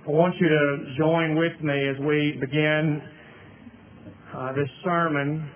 I want you to join with me as we begin this sermon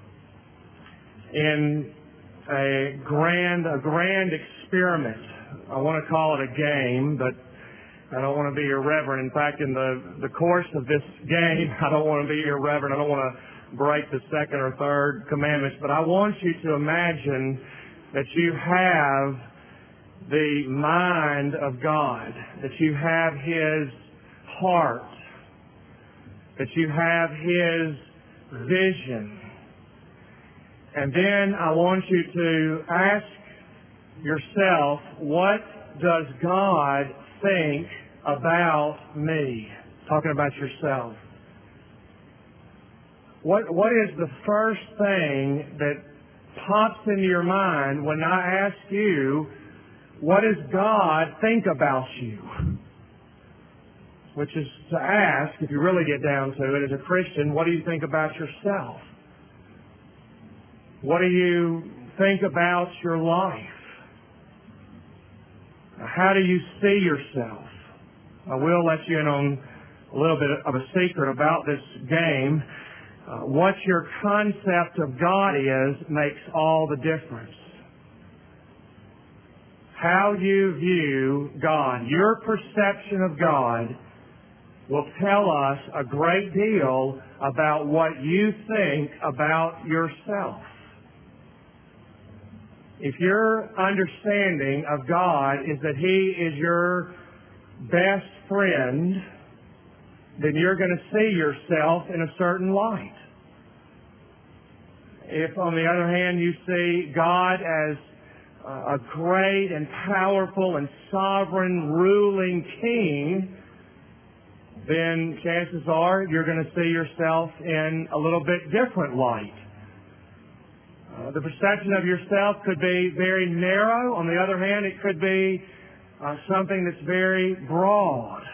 in a grand experiment. I want to call it a game, but I don't want to be irreverent. In fact, in the course of this game, I don't want to be irreverent. I don't want to break the second or third commandments, but I want you to imagine that you have the mind of God, that you have His heart, that you have His vision. And then I want you to ask yourself, what does God think about me? Talking about yourself. What is the first thing that pops into your mind when I ask you, what does God think about you? Which is to ask, if you really get down to it, as a Christian, what do you think about yourself? What do you think about your life? How do you see yourself? I will let you in on a little bit of a secret about this game. What your concept of God is makes all the difference. How you view God, your perception of God, will tell us a great deal about what you think about yourself. If your understanding of God is that He is your best friend, then you're going to see yourself in a certain light. If, on the other hand, you see God as a great and powerful and sovereign ruling king, then chances are you're going to see yourself in a little bit different light. The perception of yourself could be very narrow. On the other hand, it could be something that's very broad.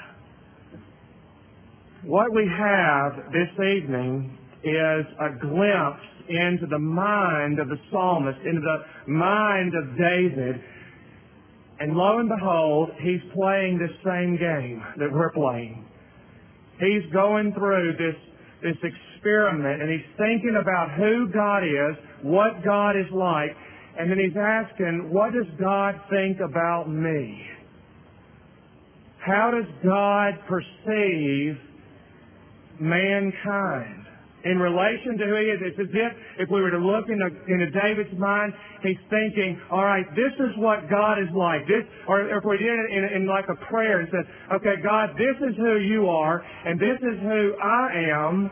What we have this evening is a glimpse into the mind of the psalmist, into the mind of David. And lo and behold, he's playing this same game that we're playing. He's going through this experiment, and he's thinking about who God is, what God is like, and then he's asking, what does God think about me? How does God perceive mankind in relation to who he is? It's as if we were to look into David's mind, he's thinking, all right, this is what God is like. Or if we did it in like a prayer and said, okay, God, this is who you are, and this is who I am.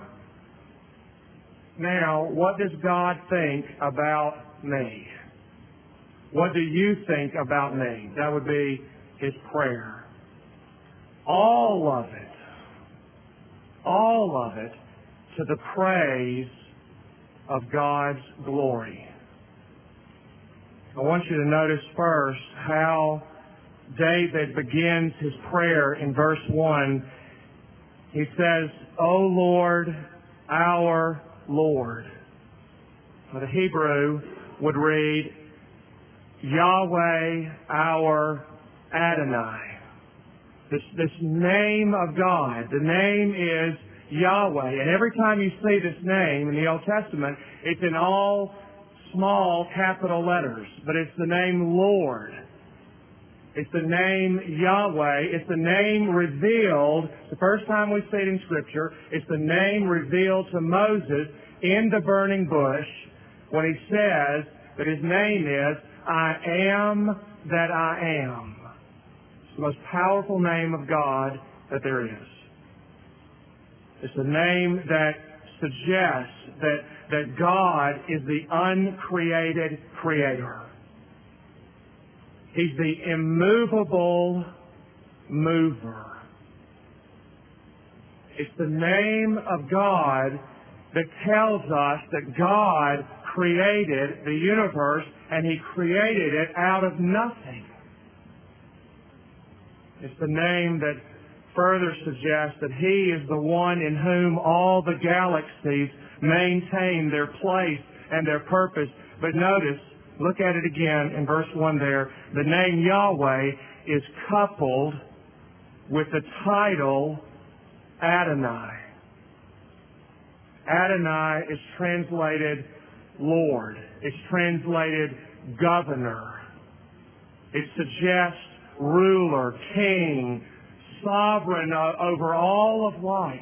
Now, what does God think about me? What do you think about me? That would be his prayer. All of it to the praise of God's glory. I want you to notice first how David begins his prayer in verse 1. He says, O Lord, our Lord. Now, the Hebrew would read, Yahweh, our Adonai. This name of God, the name is Yahweh. And every time you see this name in the Old Testament, it's in all small capital letters. But it's the name Lord. It's the name Yahweh. It's the name revealed. The first time we see it in Scripture, it's the name revealed to Moses in the burning bush when he says that his name is I am that I am. It's the most powerful name of God that there is. It's a name that suggests that God is the uncreated creator. He's the immovable mover. It's the name of God that tells us that God created the universe and He created it out of nothing. It's the name that further suggests that He is the one in whom all the galaxies maintain their place and their purpose. But notice, look at it again in verse 1 there. The name Yahweh is coupled with the title Adonai. Adonai is translated Lord. It's translated governor. It suggests ruler, king, sovereign over all of life.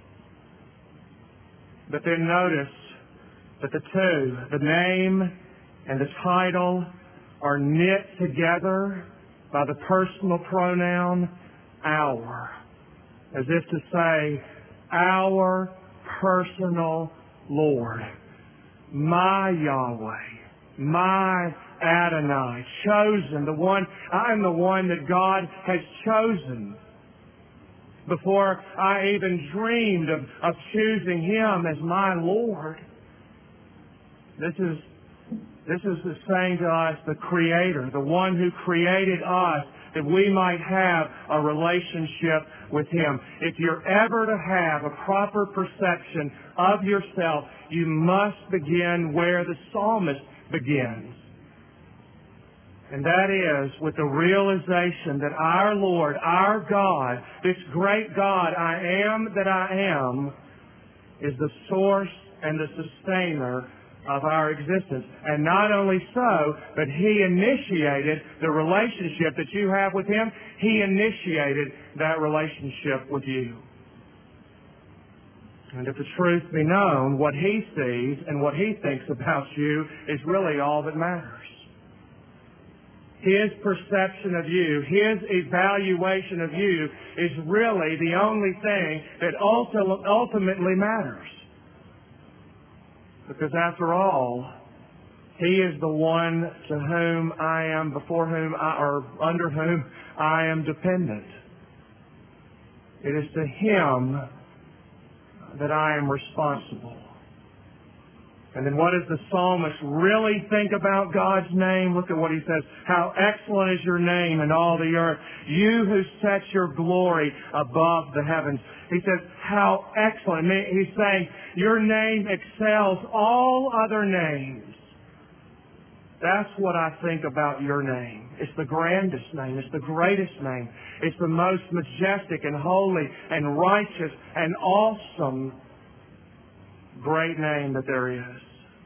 But then notice that the two, the name and the title, are knit together by the personal pronoun our, as if to say, our personal Lord, my Yahweh, my Adonai, chosen, the one, I'm the one that God has chosen. Before I even dreamed of choosing Him as my Lord. This is saying to us, the Creator, the one who created us, that we might have a relationship with Him. If you're ever to have a proper perception of yourself, you must begin where the psalmist begins. And that is with the realization that our Lord, our God, this great God, I am that I am, is the source and the sustainer of our existence. And not only so, but He initiated the relationship that you have with Him. He initiated that relationship with you. And if the truth be known, what He sees and what He thinks about you is really all that matters. His perception of you, His evaluation of you is really the only thing that ultimately matters. Because after all, He is the one to whom I am, before whom or under whom I am dependent. It is to Him that I am responsible. And then what does the psalmist really think about God's name? Look at what he says. How excellent is your name in all the earth. You who set your glory above the heavens. He says, how excellent. He's saying, your name excels all other names. That's what I think about your name. It's the grandest name. It's the greatest name. It's the most majestic and holy and righteous and awesome great name that there is.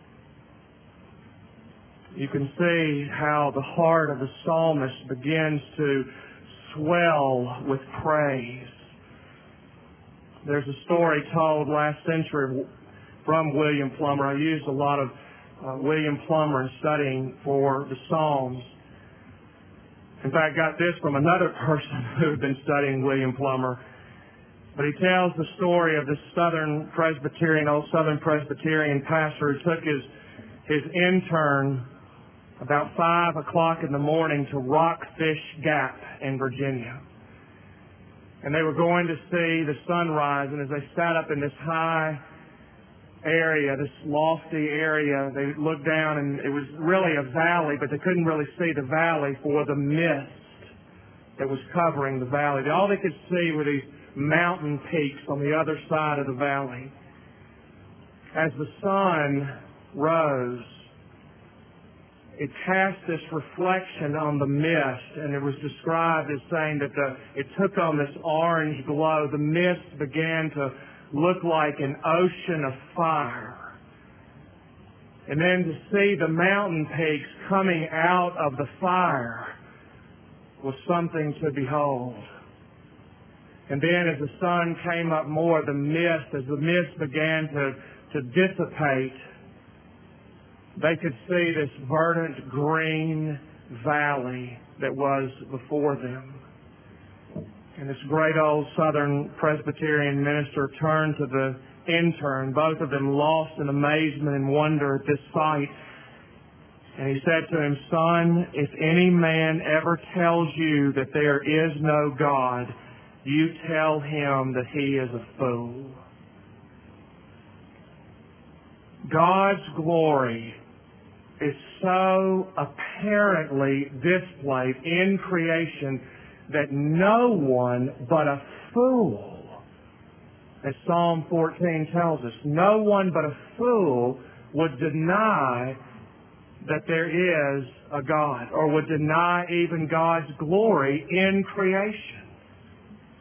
You can see how the heart of the psalmist begins to swell with praise. There's a story told last century from William Plummer. I used a lot of William Plummer in studying for the Psalms. In fact, got this from another person who had been studying William Plummer. But he tells the story of this old Southern Presbyterian pastor who took his intern about 5 o'clock in the morning to Rockfish Gap in Virginia. And they were going to see the sunrise, and as they sat up in this high area, this lofty area, they looked down, and it was really a valley, but they couldn't really see the valley for the mist that was covering the valley. All they could see were these mountain peaks on the other side of the valley. As the sun rose, it cast this reflection on the mist, and it was described as saying that it took on this orange glow. The mist began to look like an ocean of fire. And then to see the mountain peaks coming out of the fire was something to behold. And then as the sun came up more, as the mist began to dissipate, they could see this verdant green valley that was before them. And this great old Southern Presbyterian minister turned to the intern, both of them lost in amazement and wonder at this sight. And he said to him, son, if any man ever tells you that there is no God, you tell him that he is a fool. God's glory is so apparently displayed in creation that no one but a fool, as Psalm 14 tells us, no one but a fool would deny that there is a God, or would deny even God's glory in creation.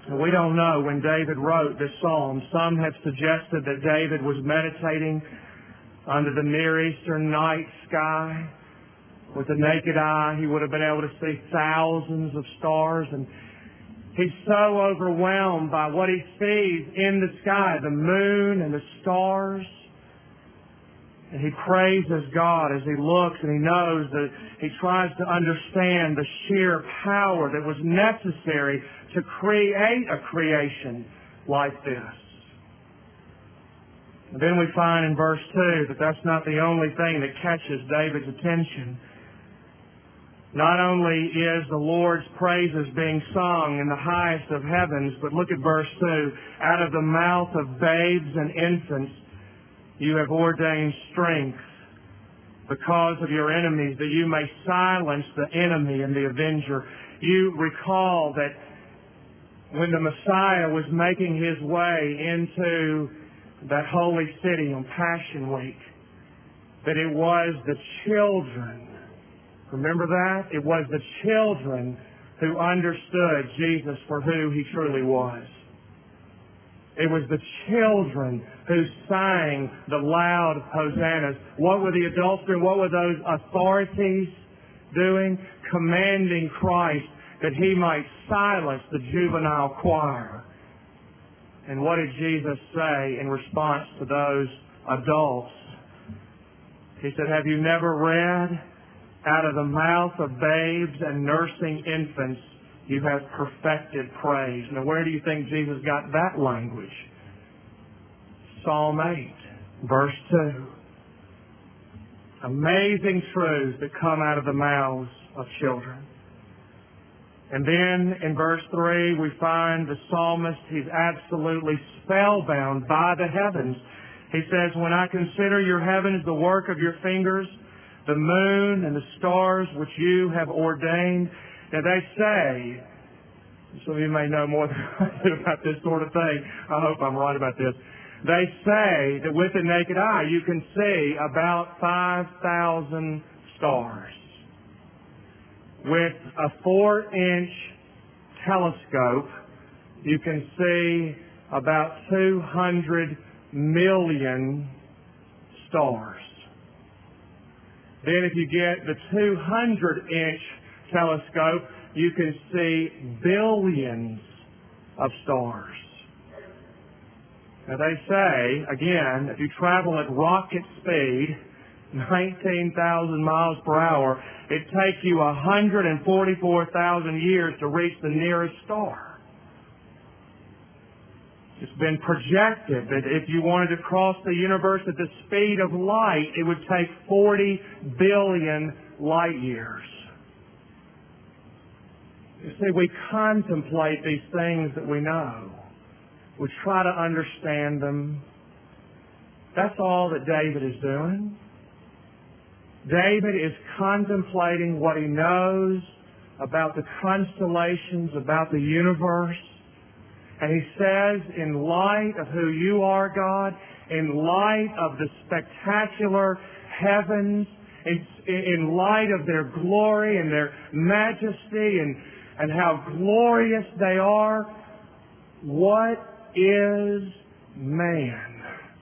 We don't know when David wrote this psalm. Some have suggested that David was meditating under the Near Eastern night sky. With the naked eye, he would have been able to see thousands of stars, and he's so overwhelmed by what he sees in the sky, the moon and the stars. And he praises God as he looks, and he knows that he tries to understand the sheer power that was necessary to create a creation like this. And then we find in verse 2 that that's not the only thing that catches David's attention. Not only is the Lord's praises being sung in the highest of heavens, but look at verse 2. Out of the mouth of babes and infants you have ordained strength because of your enemies, that you may silence the enemy and the avenger. You recall that when the Messiah was making his way into that holy city on Passion Week, that it was the children, remember that? It was the children who understood Jesus for who he truly was. It was the children who sang the loud hosannas. What were the adults doing? What were those authorities doing? Commanding Christ that he might silence the juvenile choir. And what did Jesus say in response to those adults? He said, have you never read, out of the mouth of babes and nursing infants you have perfected praise. Now where do you think Jesus got that language? Psalm 8, verse 2. Amazing truths that come out of the mouths of children. And then in verse 3 we find the psalmist, he's absolutely spellbound by the heavens. He says, when I consider your heavens, the work of your fingers, the moon and the stars which you have ordained. Now they say, some of you may know more than I do about this sort of thing. I hope I'm right about this. They say that with the naked eye you can see about 5,000 stars. With a 4-inch telescope, you can see about 200 million stars. Then if you get the 200-inch telescope, you can see billions of stars. Now they say, again, if you travel at rocket speed, 19,000 miles per hour, it takes you 144,000 years to reach the nearest star. It's been projected that if you wanted to cross the universe at the speed of light, it would take 40 billion light years. You see, we contemplate these things that we know. We try to understand them. That's all that David is doing. David is contemplating what he knows about the constellations, about the universe. And he says, in light of who you are, God, in light of the spectacular heavens, in light of their glory and their majesty and how glorious they are, what is man?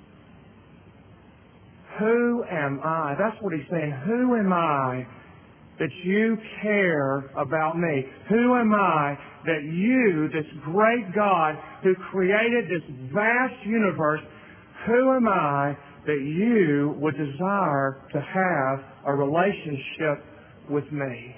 Who am I? That's what he's saying. Who am I that you care about me? Who am I that you, this great God who created this vast universe, who am I that you would desire to have a relationship with me?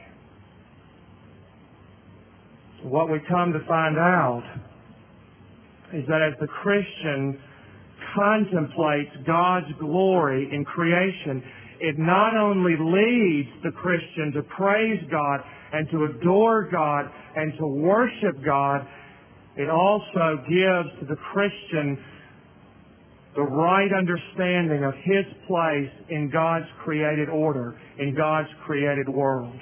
What we come to find out is that as the Christian contemplates God's glory in creation, it not only leads the Christian to praise God and to adore God and to worship God, it also gives to the Christian the right understanding of his place in God's created order, in God's created world.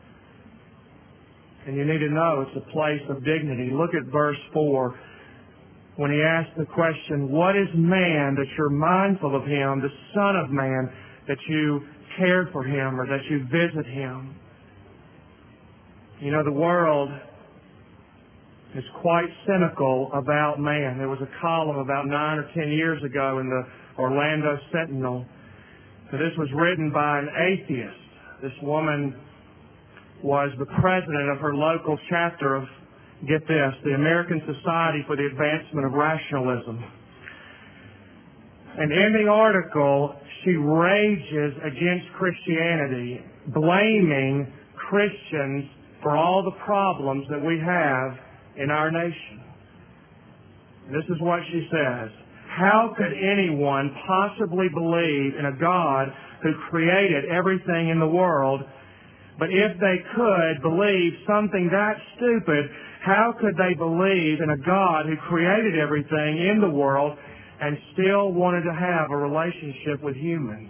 And you need to know it's a place of dignity. Look at verse 4. When he asks the question, what is man that you're mindful of him, the Son of Man, that you cared for him or that you visit him? You know, the world is quite cynical about man. There was a column about 9 or 10 years ago in the Orlando Sentinel. So this was written by an atheist. This woman was the president of her local chapter of, get this, the American Society for the Advancement of Rationalism. And in the article, she rages against Christianity, blaming Christians for all the problems that we have in our nation. This is what she says. How could anyone possibly believe in a God who created everything in the world? But if they could believe something that stupid, how could they believe in a God who created everything in the world and still wanted to have a relationship with humans?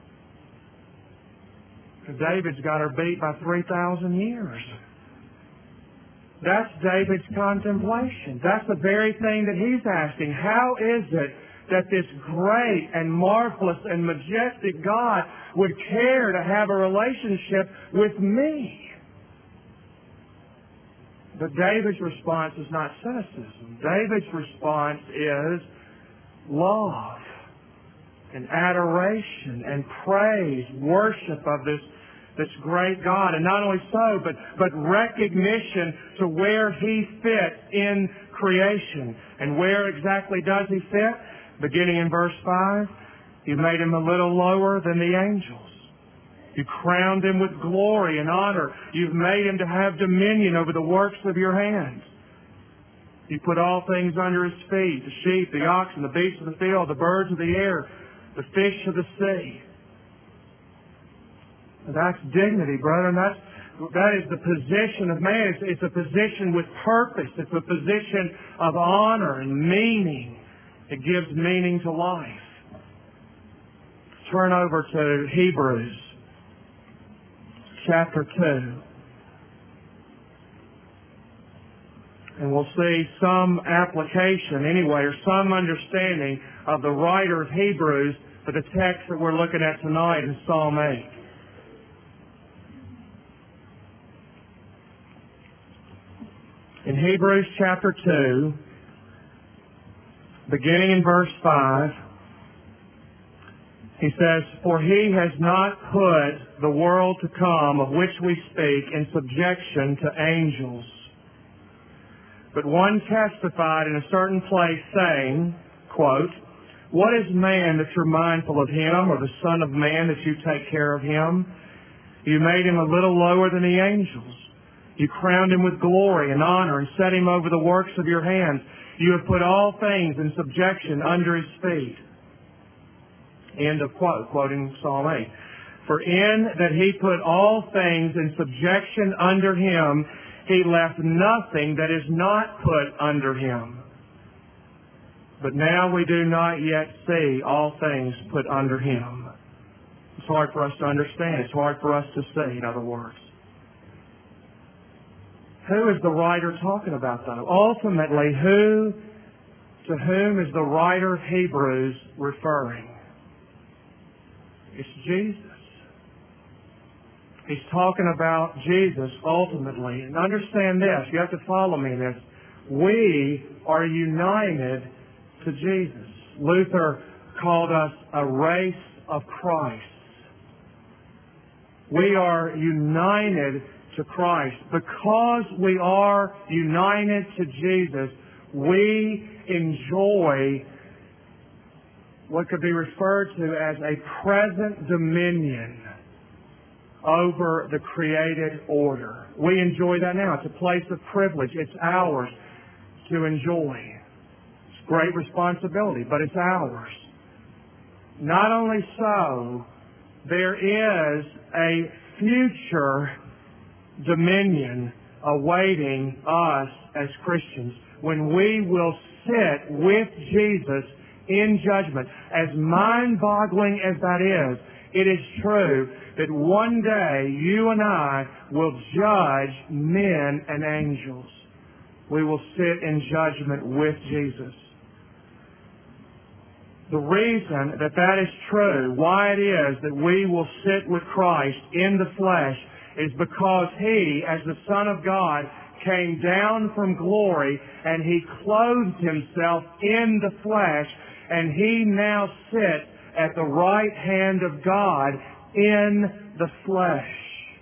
David's got her beat by 3,000 years. That's David's contemplation. That's the very thing that he's asking. How is it that this great and marvelous and majestic God would care to have a relationship with me? But David's response is not cynicism. David's response is love and adoration and praise, worship of this great God. And not only so, but recognition to where He fits in creation. And where exactly does He fit? Beginning in verse 5, you made Him a little lower than the angels. You crowned Him with glory and honor. You've made Him to have dominion over the works of your hands. You put all things under His feet, the sheep, the oxen, the beasts of the field, the birds of the air, the fish of the sea. That's dignity, brethren. That is the position of man. It's a position with purpose. It's a position of honor and meaning. It gives meaning to life. Turn over to Hebrews chapter 2. And we'll see some application anyway, or some understanding of the writer of Hebrews for the text that we're looking at tonight in Psalm 8. In Hebrews chapter 2, beginning in verse 5, he says, "For He has not put the world to come of which we speak in subjection to angels. But one testified in a certain place, saying," quote, "What is man that you're mindful of him, or the Son of Man that you take care of him? You made him a little lower than the angels. You crowned him with glory and honor and set him over the works of your hands. You have put all things in subjection under his feet." End of quote, quoting Psalm 8. "For in that he put all things in subjection under him, he left nothing that is not put under him. But now we do not yet see all things put under him." It's hard for us to understand. It's hard for us to see, in other words. Who is the writer talking about, though? Ultimately, to whom is the writer of Hebrews referring? It's Jesus. He's talking about Jesus ultimately. And understand this, you have to follow me in this. We are united to Jesus. Luther called us a race of Christ. We are united to Christ. Because we are united to Jesus, we enjoy what could be referred to as a present dominion over the created order. We enjoy that now. It's a place of privilege. It's ours to enjoy. It's great responsibility, but it's ours. Not only so, there is a future dominion awaiting us as Christians when we will sit with Jesus in judgment. As mind-boggling as that is, it is true that one day you and I will judge men and angels. We will sit in judgment with Jesus. The reason that that is true, why it is that we will sit with Christ in the flesh, is because He, as the Son of God, came down from glory, and He clothed Himself in the flesh, and He now sits at the right hand of God in the flesh.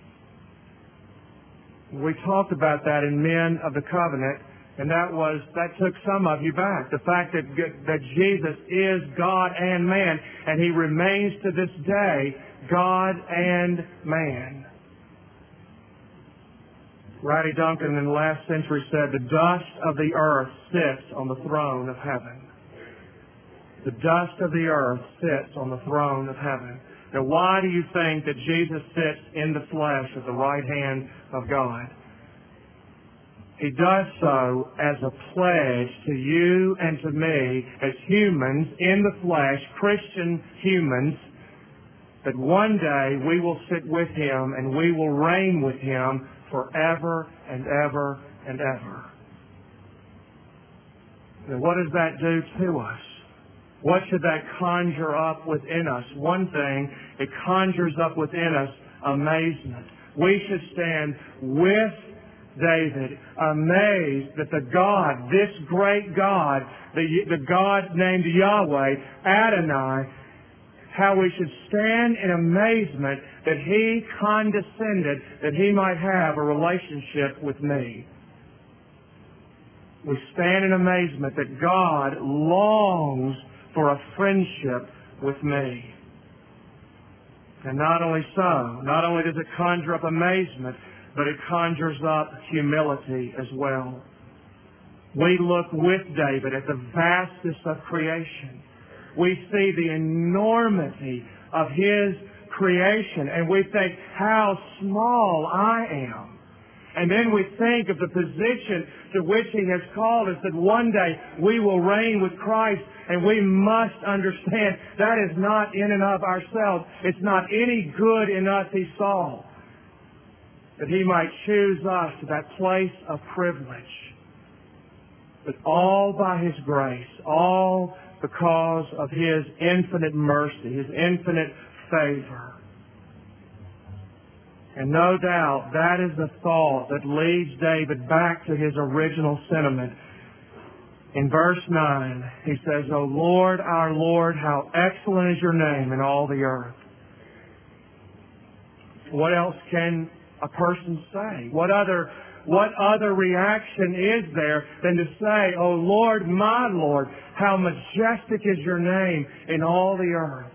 We talked about that in Men of the Covenant, and that took some of you back. The fact that Jesus is God and man, and He remains to this day God and man. Ratty Duncan in the last century said, "The dust of the earth sits on the throne of heaven." The dust of the earth sits on the throne of heaven. Now, why do you think that Jesus sits in the flesh at the right hand of God? He does so as a pledge to you and to me as humans in the flesh, Christian humans, that one day we will sit with Him and we will reign with Him forever and ever and ever. Now, what does that do to us? What should that conjure up within us? One thing, it conjures up within us amazement. We should stand with David, amazed that the God, this great God, the God named Yahweh, Adonai, how we should stand in amazement that He condescended that He might have a relationship with me. We stand in amazement that God longs for a friendship with me. And not only so, not only does it conjure up amazement, but it conjures up humility as well. We look with David at the vastness of creation. We see the enormity of His creation, and we think how small I am. And then we think of the position to which He has called us, that one day we will reign with Christ, and we must understand that is not in and of ourselves. It's not any good in us He saw, that He might choose us to that place of privilege. But all by His grace, all because of His infinite mercy, His infinite favor. And no doubt that is the thought that leads David back to his original sentiment. In verse 9, he says, "O Lord, our Lord, how excellent is your name in all the earth." What else can a person say? What other reaction is there than to say, "O Lord, my Lord, how majestic is your name in all the earth"?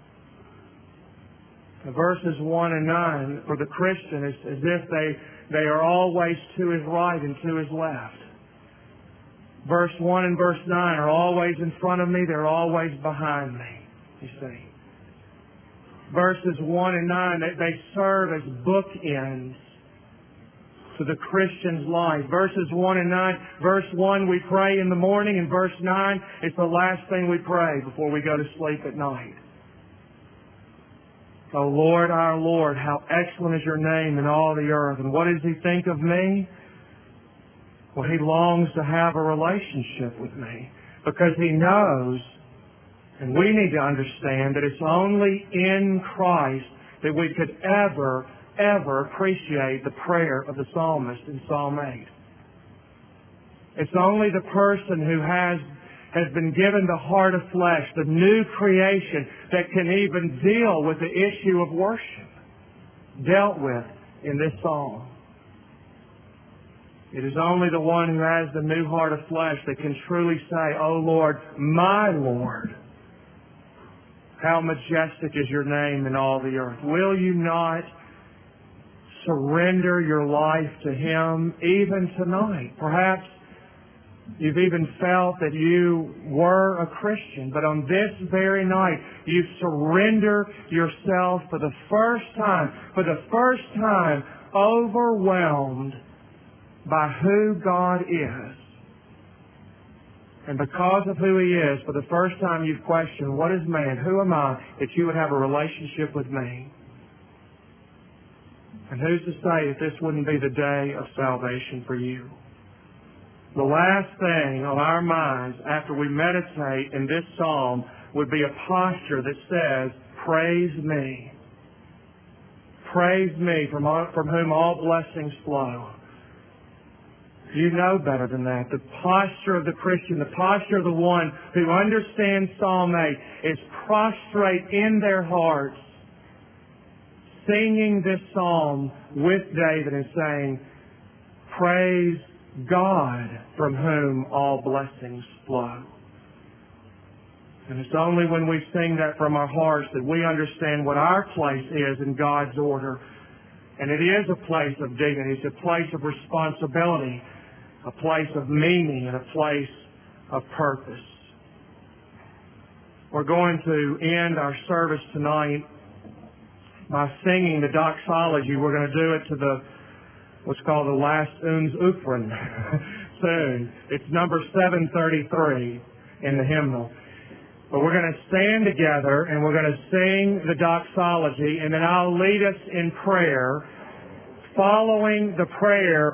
Verses 1 and 9 for the Christian is as if they are always to his right and to his left. Verse 1 and verse 9 are always in front of me, they're always behind me, you see. Verses 1 and 9, they serve as bookends to the Christian's life. Verses 1 and 9, verse 1 we pray in the morning, and verse 9 it's the last thing we pray before we go to sleep at night. O Lord, our Lord, how excellent is your name in all the earth. And what does He think of me? Well, He longs to have a relationship with me, because He knows, and we need to understand, that it's only in Christ that we could ever appreciate the prayer of the psalmist in Psalm 8. It's only the person who has been given the heart of flesh, the new creation, that can even deal with the issue of worship dealt with in this psalm. It is only the one who has the new heart of flesh that can truly say, "O Lord, my Lord, how majestic is your name in all the earth." Will you not surrender your life to Him even tonight? Perhaps you've even felt that you were a Christian, but on this very night, you surrender yourself for the first time, overwhelmed by who God is. And because of who He is, for the first time you've questioned, what is man? Who am I that you would have a relationship with me? And who's to say that this wouldn't be the day of salvation for you? The last thing on our minds after we meditate in this psalm would be a posture that says, "Praise me. Praise me from whom all blessings flow." You know better than that. The posture of the Christian, the posture of the one who understands Psalm 8 is prostrate in their hearts, singing this psalm with David and saying, praise God from whom all blessings flow. And it's only when we sing that from our hearts that we understand what our place is in God's order. And it is a place of dignity. It's a place of responsibility, a place of meaning, and a place of purpose. We're going to end our service tonight by singing the doxology. We're going to do it to what's called the last Uns Ufren soon. It's number 733 in the hymnal. But we're going to stand together and we're going to sing the doxology, and then I'll lead us in prayer. Following the prayer,